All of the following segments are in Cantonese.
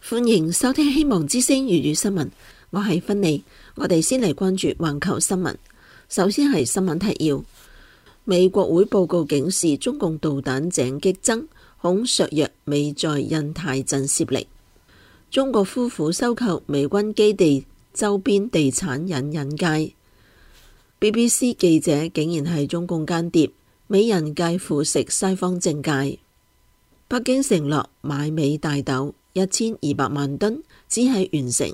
歡迎收聽希望之聲粵語新聞，我係芬妮。我哋先嚟關注環球新聞。首先係新聞提要：美國會報告警示中共導彈井激增，恐削弱美在印太震懾力。中國夫婦收購美軍基地周邊地產引介。BBC 記者竟然係中共間諜，美人計腐蝕西方政界。北京承諾買美大豆1200萬噸，只係完成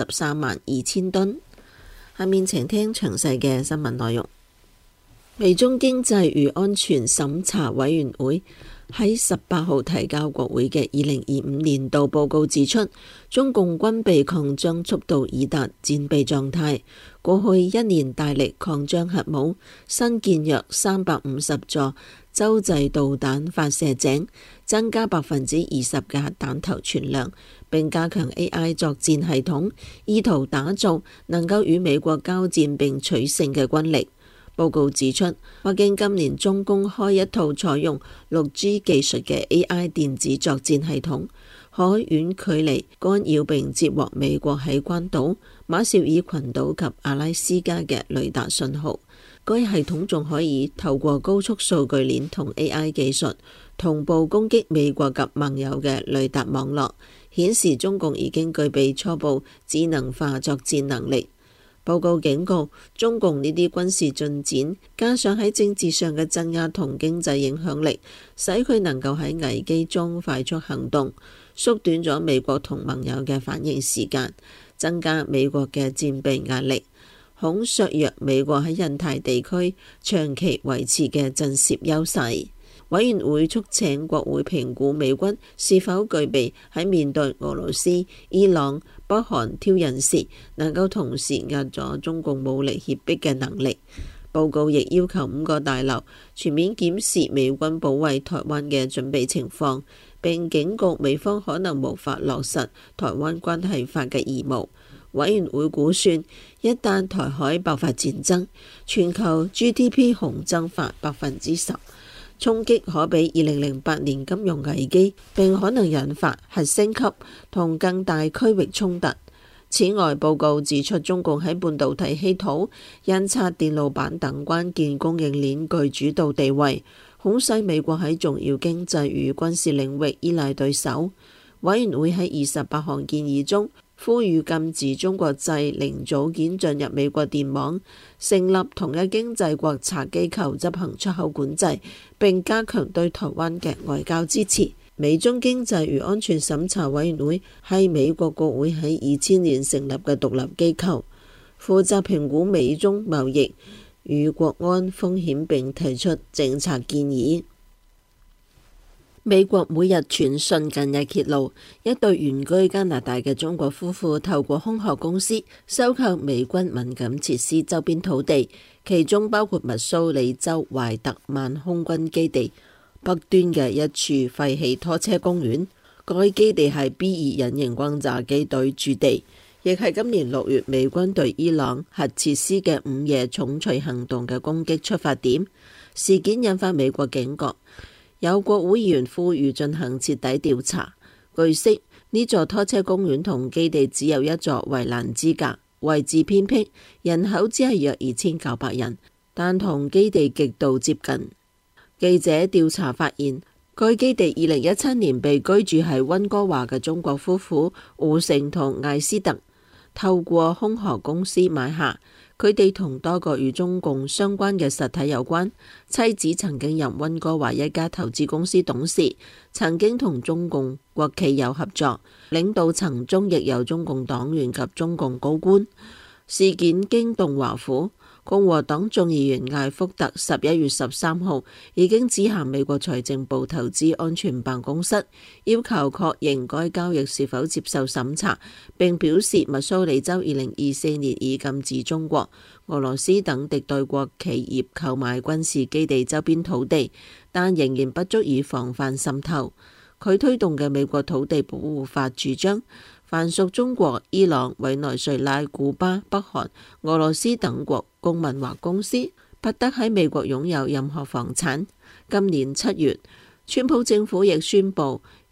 332000噸。下面請聽詳細嘅新聞內容。美中經濟與安全審查委員會喺18號提交國會嘅2025年度報告指出，中共軍備擴張速度已達戰備狀態。過去一年大力擴張核武，新建約350座洲際導彈發射井，增加20%嘅核彈頭存量，並加強 AI 作戰系統，意圖打造能夠與美國交戰並取勝嘅軍力。報告指出，北京今年中公開一套採用6G 技術嘅 AI 電子作戰系統，可遠距離干擾並接獲美國喺關島、馬紹爾群島及阿拉斯加嘅雷達信號。該系統仲可以透過高速數據鏈同 AI 技術同步攻擊美國及盟友嘅雷達網絡，顯示中共已經具備初步智能化作戰能力。報告警告，中共呢啲軍事進展，加上喺政治上嘅鎮壓同經濟影響力，使佢能夠喺危機中快速行動，縮短咗美國同盟友嘅反應時間，增加美國嘅戰備壓力，恐削弱美國喺印太地區長期維持嘅震懾優勢。委員會促請國會評估美軍是否具備喺面對俄羅斯、伊朗、北韓挑釁時，能夠同時壓咗中共武力脅迫嘅能力。報告亦要求5個大樓全面檢視美軍保衛台灣嘅準備情況，並警告美方可能無法落實台灣關係法嘅義務。委員會估算，一旦台海爆發戰爭，全球 GDP 恐增發10%。衝擊可比2008年金融危機，並可能引發核升級同更大區域衝突。此外，報告指出，中共喺半導體稀土、印刷電路板等關鍵供應鏈具主導地位，恐使美國喺重要經濟與軍事領域依賴對手。委員會喺28項建議中，呼籲禁止中國製零組件進入美國電網，成立統一經濟國策機構執行出口管制，並加強對台灣嘅外交支持。美中經濟與安全審查委員會係美國國會喺2000年成立嘅獨立機構，負責評估美中貿易與國安風險並提出政策建議。美國每日傳訊近日揭露，一對原居加拿大嘅中國夫婦透過空殼公司收購美軍敏感設施周邊土地，其中包括密蘇里州懷特曼空軍基地北端嘅一處廢棄拖車公園。該基地係 B2 隱形轟炸機隊駐地，亦係今年6月美軍對伊朗核設施嘅午夜重錘行動嘅攻擊出發點。事件引發美國警覺。有國會議員呼籲進行徹底調查。據悉，呢座拖車公園同基地只有一座圍欄之隔，位置偏僻，人口只係約2900人，但同基地極度接近。記者調查發現，該基地2017年被居住喺溫哥華嘅中國夫婦胡成同艾斯特透過空殼公司買下。佢哋同多個與中共相關嘅實體有關。妻子曾經任溫哥華一家投資公司董事，曾經同中共國企有合作，領導層中亦有中共黨員及中共高官。事件驚動華府。共和黨眾議員艾福特11月13號已經致函美國財政部投資安全辦公室，要求確認該交易是否接受審查，並表示密蘇里州2024年已禁止中國、俄羅斯等敵對國企業購買軍事基地周邊土地，但仍然不足以防範滲透。佢推動嘅美國土地保護法主張，凡屬中國、伊朗、委內瑞拉、古巴、北韓、俄羅斯等國公民或公司，不得喺美國擁有任何房產。今年7月，川普政府亦宣布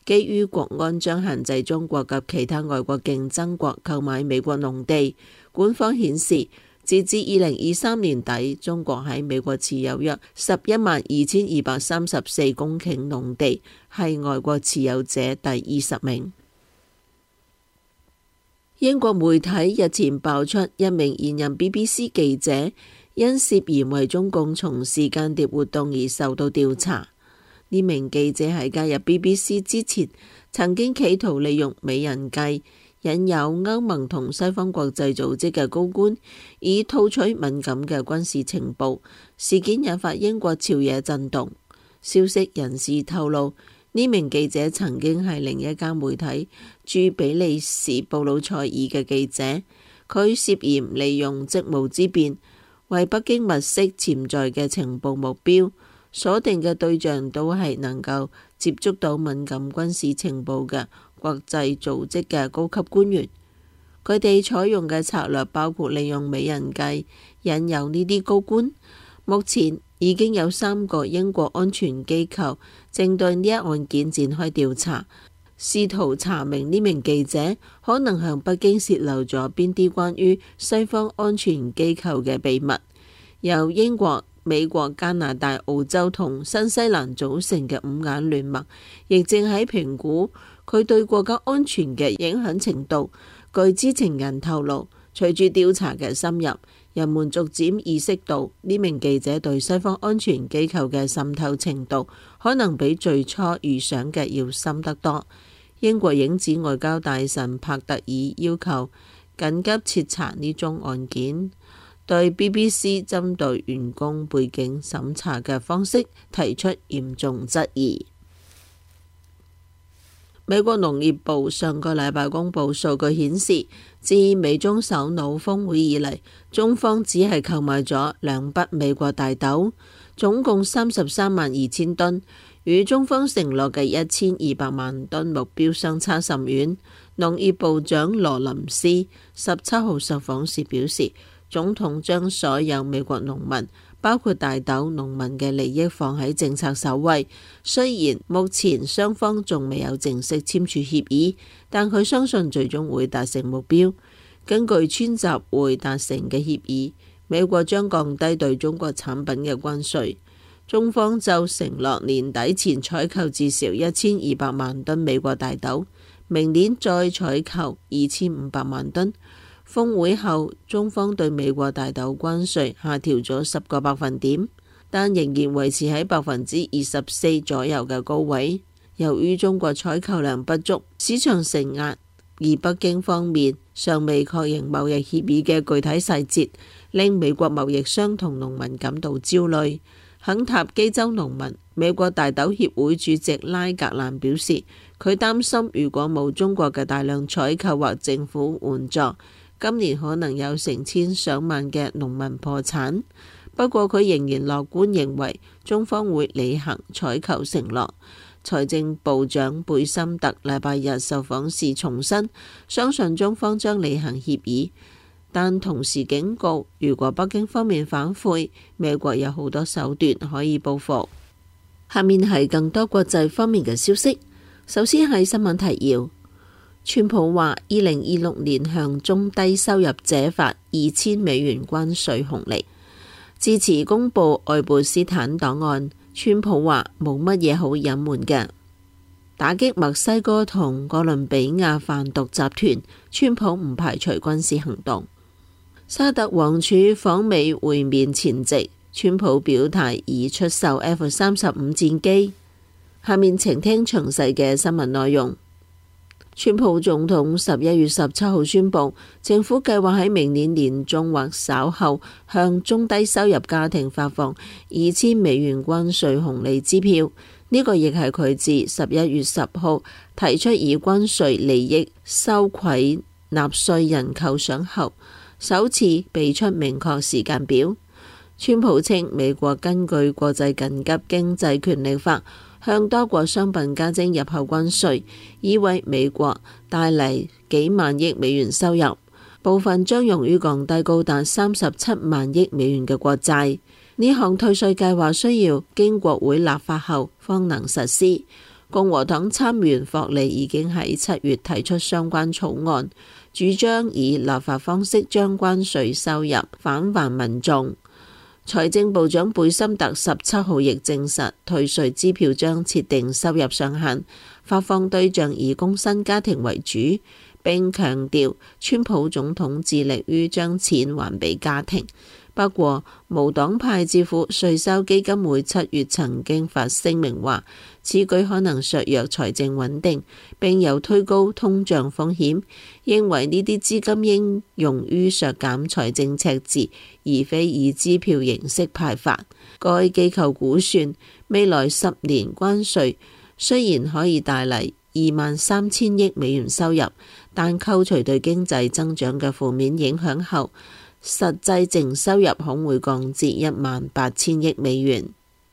基於國安將限制中國及其他外國競爭國購買美國農地。官方顯示，截至2023年底，中國喺美國持有約112234公頃農地，係外國持有者第20名。英國媒體日前爆出一名現任 BBC 記者因涉嫌為中共從事間諜活動而受到調查。呢名記者喺加入 BBC 之前，曾經企圖利用美人計引誘歐盟同西方國際組織嘅高官，以套取敏感嘅軍事情報。事件引發英國朝野震動。消息人士透露，呢名記者曾經係另一家媒體駐比利時布魯塞爾嘅記者，佢涉嫌利用職務之便，為北京物色潛在嘅情報目標，鎖定嘅對象都係能夠接觸到敏感軍事情報嘅國際組織嘅高級官員。佢哋採用嘅策略包括利用美人計引誘呢啲高官。目前已經有3個英國安全機構正對呢一案件展開調查，試圖查明呢名記者可能向北京洩漏咗邊啲關於西方安全機構嘅秘密。由英國、美國、加拿大、澳洲同新西蘭組成嘅5眼聯盟，亦正喺評估佢對國家安全嘅影響程度。據知情人透露，隨住調查嘅深入，人們逐漸意識到呢名記者對西方安全機構嘅滲透程度，可能比最初預想嘅要深得多。英國影子外交大臣帕特爾要求緊急徹查呢宗案件，對 BBC 針對員工背景審查嘅方式提出嚴重質疑。美國農業部上個禮拜公布數據顯示，自美中首腦峰會以嚟，中方只係購買咗2筆美國大豆，總共332000噸，與中方承諾嘅1200萬噸目標相差甚遠。農業部長羅林斯17號受訪時表示，總統將所有美國農民，包括大豆農民嘅利益放喺政策首位。雖然目前雙方仲未有正式簽署協議，但佢相信最終會達成目標。根據川習會達成嘅協議，美國將降低對中國產品嘅關稅。中方就承諾年底前採購至少1200萬噸美國大豆，明年再採購2500萬噸。峰會後，中方對美國大豆關稅下調咗10個百分點，但仍然維持喺24%左右嘅高位。由於中國採購量不足，市場承壓，而北京方面尚未確認貿易協議嘅具體細節，令美國貿易商同農民感到焦慮。肯塔基州農民美國大豆協會主席拉格蘭表示，佢擔心如果冇中國嘅大量採購或政府援助，今年可能有成千上萬嘅農民破產。不過佢仍然樂觀，認為中方會履行採購承諾。財政部長貝森特禮拜日受訪時重申，相信中方將履行協議，但同時警告，如果北京方面反悔，美國有好多手段可以報復。下面係更多國際方面嘅消息。首先係新聞提要。川普話2026年向中低收入者發2000美元關稅紅利。致辭公布愛貝斯坦檔案，川普話冇乜嘢好隱瞞嘅。打擊墨西哥同哥倫比亞販毒集團，川普唔排除軍事行動。沙特王儲訪美會面前夕，川普表態已出售 F-35戰機。下面請聽詳細嘅新聞內容。川普總統11月17號宣布，政府計劃喺明年年中或稍後向中低收入家庭發放2000美元關稅紅利支票。呢個亦係佢自11月10號提出以關稅利益收賄納稅人扣賞後，首次俾出明確時間表。川普稱，美國根據國際緊急經濟權力法，向多國商品加徵入口關稅，以為美國帶嚟幾萬億美元收入，部分將用於降低高達37萬億美元嘅國債。呢項退稅計劃需要經國會立法後方能實施。 共和黨參議員霍利已經喺7月提出相關草案，主張以立法方式將關稅收入返還民眾。財政部長貝森特17號亦證實，退稅支票將設定收入上限，發放對象以工薪家庭為主，並強調川普總統致力於將錢還俾家庭。不過，無黨派智庫稅收基金會7月曾經發聲明話，此舉可能削弱財政穩定，並有推高通脹風險，認為呢啲資金應用於削減財政赤字，而非以支票形式派發。該機構估算，未來10年關稅雖然可以帶嚟23,000億美元收入，但扣除對經濟增長嘅負面影響後，實際淨收入可能會降至18,000億美元。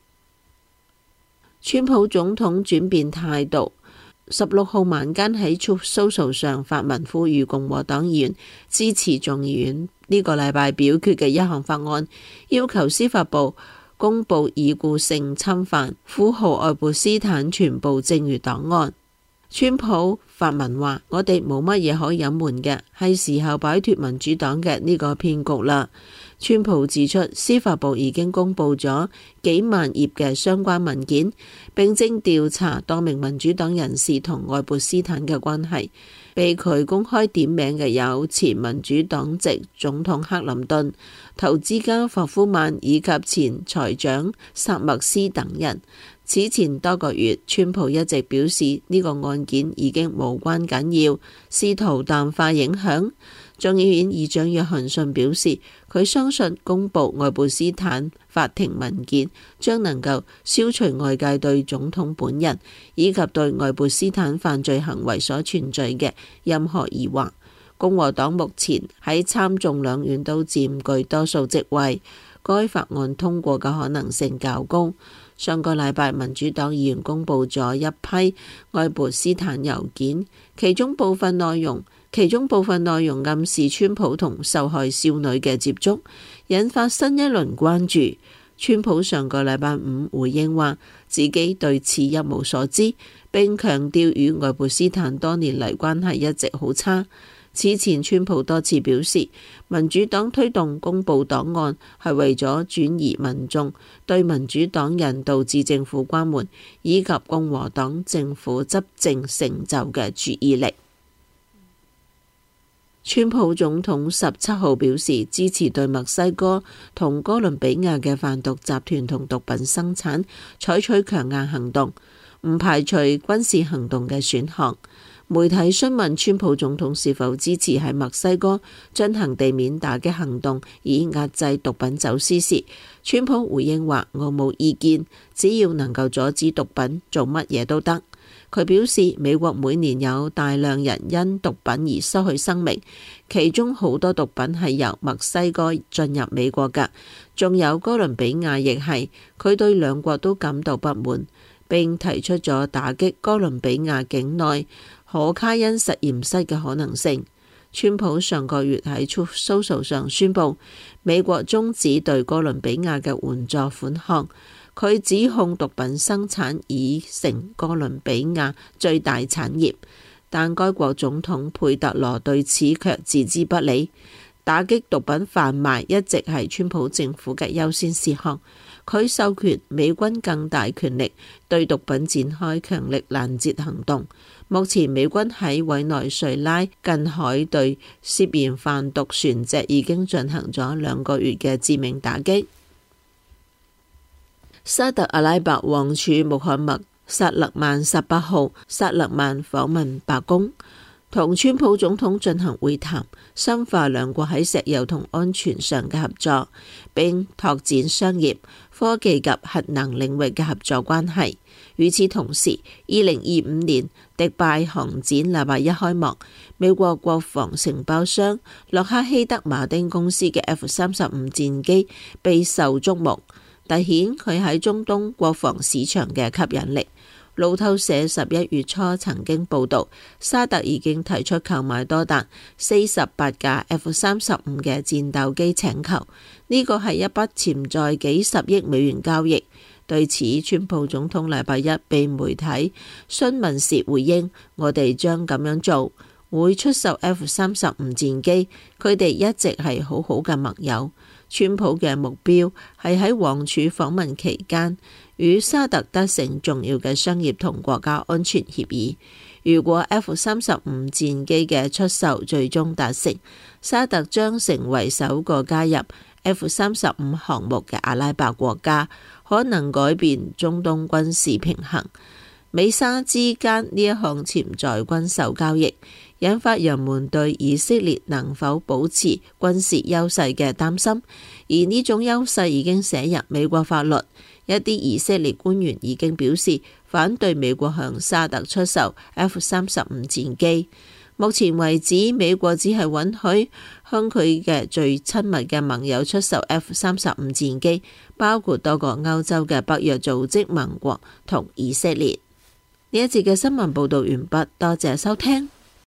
川普總統轉變態度，16號晚間喺 Truth Social 上發文呼籲共和黨議員支持眾議院呢個禮拜表決嘅一項法案，要求司法部公佈已故性侵犯富豪愛潑斯坦全部剩餘檔案。川普發文話：我哋冇乜嘢可隱瞞嘅，係時候擺脫民主黨嘅呢個騙局啦。川普指出，司法部已經公佈咗幾萬頁嘅相關文件，並正調查多名民主黨人士同愛潑斯坦嘅關係。被佢公開點名嘅有前民主黨籍總統克林頓、投資家霍夫曼以及前財長薩默斯等人。此前多個月，川普一直表示呢個案件已經無關緊要，試圖淡化影響。眾議院議長約翰遜表示，佢相信公佈愛潑斯坦法庭文件將能夠消除外界對總統本人以及對愛潑斯坦犯罪行為所存在嘅任何疑惑。共和黨目前喺參眾兩院都佔據多數席位，該法案通過嘅可能性較高。上個禮拜，民主黨議員公佈咗一批愛潑斯坦郵件，其中部分內容暗示川普同受害少女嘅接觸，引發新一輪關注。川普上個禮拜5回應話，自己對此一無所知，並強調與愛潑斯坦多年嚟關係一直好差。此前，川普多次表示，民主黨推動公佈檔案係為咗轉移民眾對民主黨人導致政府關門以及共和黨政府執政成就嘅注意力。川普總統17號表示支持對墨西哥同哥倫比亞嘅販毒集團同毒品生產採取強硬行動，唔排除軍事行動嘅選項。媒體詢問川普總統是否支持喺墨西哥進行地面打擊行動以壓制毒品走私時，川普回應話：我冇意見，只要能夠阻止毒品，做乜嘢都得。佢表示，美國每年有大量人因毒品而失去生命，其中好多毒品係由墨西哥進入美國㗎，仲有哥倫比亞亦係。佢對兩國都感到不滿，並提出咗打擊哥倫比亞境內可卡因實驗室嘅可能性。川普上個月喺 Truth Social 上宣布，美國終止對哥倫比亞嘅援助款項。佢指控毒品生產已成哥倫比亞最大產業，但該國總統佩特羅對此卻置之不理。打擊毒品販賣一直係川普政府嘅優先事項。佢授權美軍更大權力對毒品展開強力攔截行動。目前美軍喺委內瑞拉近海對涉嫌販毒船隻已經進行咗2個月嘅致命打擊。沙特阿拉伯王儲穆罕默薩勒曼18號，薩勒曼訪問白宮，同川普總統進行會談，深化兩國喺石油同安全上嘅合作，並拓展商業、科技及核能領域嘅合作關係。與此同時，2025年迪拜航展禮拜一開幕，美國國防承包商洛克希德馬丁公司嘅 F-35戰機備受矚目，凸顯佢喺中東國防市場嘅吸引力。路透社11月初曾經報導，沙特已經提出購買多達48架 F-35嘅戰鬥機請求，呢個係一筆潛在幾十億美元交易。 對此，川普總統禮拜一被媒體詢問時回應：我哋將咁樣做，會出售 F-35戰機，佢哋一直係好好嘅盟友。川普嘅目標係喺王儲訪問期間與沙特達成重要嘅商業同國家安全協議。如果 F-35戰機嘅出售最終達成，沙特將成為首個加入 F-35項目嘅阿拉伯國家，可能改變中東軍事平衡。美沙之間呢一項潛在軍售交易，引發人們對以色列能否保持軍事優勢嘅擔心，而呢種優勢已經寫入美國法律。一啲以色列官員已經表示反對美國向沙特出售 F-35戰機。目前為止，美國只係允許向佢嘅最親密嘅盟友出售 F-35戰機，包括多個歐洲嘅北約組織盟國同以色列。呢一節嘅新聞報道完畢，多謝收聽。